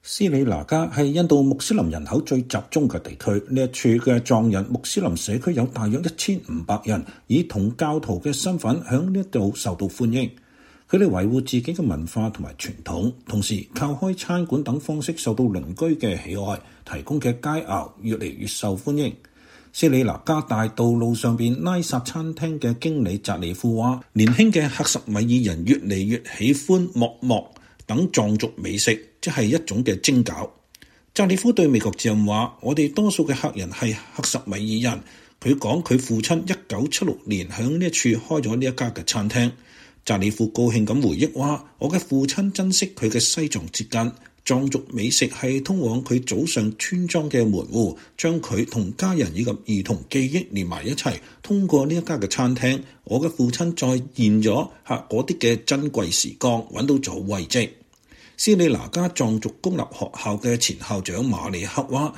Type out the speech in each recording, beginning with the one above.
斯里蘭卡係印度穆斯林人口最集中嘅地區，呢一處嘅藏人穆斯林社區有大約1500人，以同教徒嘅身份喺呢度受到歡迎。佢哋維護自己嘅文化同埋傳統，同時靠開餐館等方式受到鄰居嘅喜愛，提供嘅佳肴越嚟越受歡迎。斯里蘭卡大道路上邊拉薩餐廳嘅經理扎里夫話，年輕嘅克什米爾人越嚟越喜歡莫莫等藏族美食，即係一種嘅蒸餃。扎里夫對美國之音話，我哋多數嘅客人係克什米爾人。佢講佢父親1976年喺呢一處開咗呢一家嘅餐廳。扎里夫高興咁回憶話，我嘅父親珍惜佢嘅西藏節根，藏族美食係通往佢祖上村莊嘅門戶，將佢同家人以及兒童記憶連埋一齊。通過呢一家嘅餐廳，我嘅父親再現咗嗰啲嘅珍貴時光，揾到咗遺跡。斯里蘭卡藏族公立學校嘅前校長馬里克話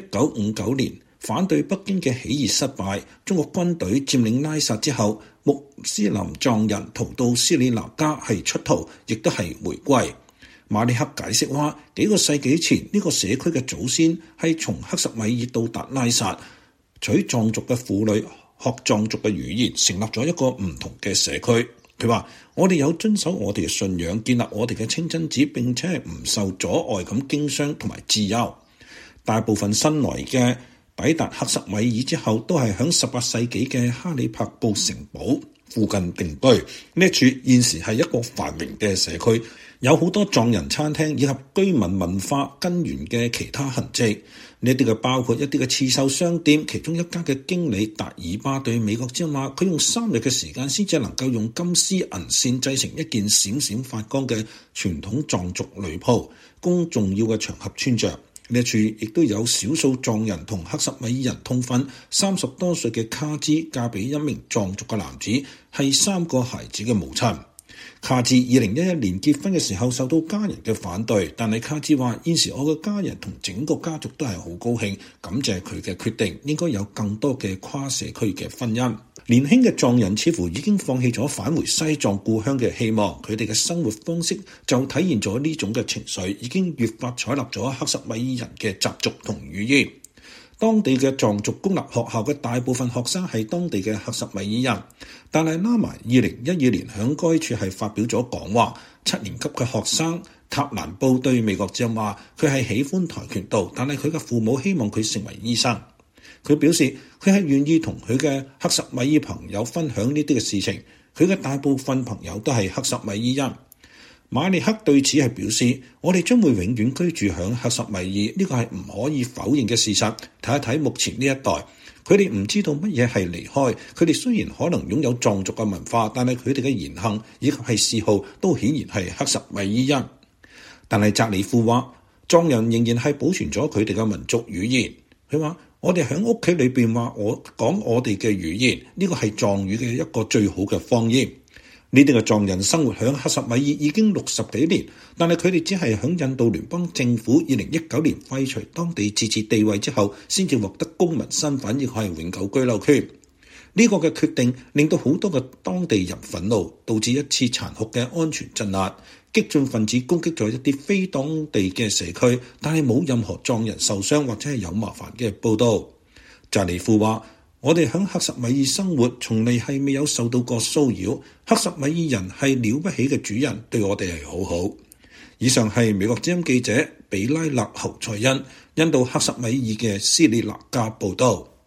，1959年反對北京嘅起義失敗，中國軍隊佔領拉薩之後，穆斯林藏人逃到斯里蘭卡係出逃，亦都係回歸。馬里克解釋話，幾個世紀前呢個社區嘅祖先係從克什米爾到達拉薩，娶藏族嘅婦女，學藏族嘅語言，成立咗一個唔同嘅社區。佢話，我哋有遵守我哋嘅信仰，建立我哋嘅清真寺，並且係唔受阻礙咁經商同埋自由。大部分新來嘅抵達克什米爾之後，都係響18世紀嘅哈里帕布城堡附近定居。呢一處現時係一個繁榮嘅社區，有好多藏人餐廳以及居民文化根源嘅其他痕跡。呢啲嘅包括一啲嘅刺繡商店，其中一家嘅經理達爾巴對美國之音話，佢用3日嘅時間先至能夠用金絲銀線製成一件閃閃發光嘅傳統藏族女袍，供重要嘅場合穿着。呢一處亦都有少數藏人同克什米爾人通婚，30多歲嘅卡茲嫁俾一名藏族嘅男子，係3個孩子嘅母親。卡茲2011年結婚嘅時候受到家人嘅反對，但係卡茲話，現時我嘅家人同整個家族都係好高興，感謝佢嘅決定，應該有更多嘅跨社區嘅婚姻。年輕嘅藏人似乎已經放棄咗返回西藏故鄉嘅希望，佢哋嘅生活方式就體現咗呢種嘅情緒，已經越發採納咗克什米爾人嘅習俗同語言。當地嘅藏族公立學校嘅大部分學生係當地嘅克什米爾人，但係拉埋2012年響該處係發表咗講話。7年級嘅學生塔蘭布對美國之音話，佢係喜歡跆拳道，但係佢嘅父母希望佢成為醫生。佢表示佢係願意同佢嘅克什米爾朋友分享呢啲嘅事情，佢嘅大部分朋友都係克什米爾人。馬利克對此係表示，我哋將會永遠居住響克什米爾，呢個係唔可以否認嘅事實。睇一睇目前呢一代，佢哋唔知道乜嘢係離開，佢哋雖然可能擁有藏族嘅文化，但係佢哋嘅言行以及係嗜好都顯然係克什米爾人。但係扎里夫話，藏人仍然係保存咗佢哋嘅民族語言。佢話，我哋喺屋企裏邊話我講我哋嘅語言，呢個係藏語嘅一個最好嘅方言。呢啲嘅藏人生活喺克什米爾已經60幾年，但係佢哋只係喺印度聯邦政府2019年廢除當地自治地位之後，先至獲得公民身份，亦係永久居留權。呢個嘅決定令到好多嘅當地人憤怒，導致一次殘酷嘅安全鎮壓。激進分子攻擊咗一啲非當地嘅社區，但係冇任何藏人受傷或者係有麻煩嘅報導。扎里夫話，我哋喺克什米爾生活，從嚟係未有受到過騷擾。克什米爾人係了不起嘅主人，對我哋係好好。以上係美國之音記者比拉勒侯賽因印度克什米爾嘅斯里蘭卡報導。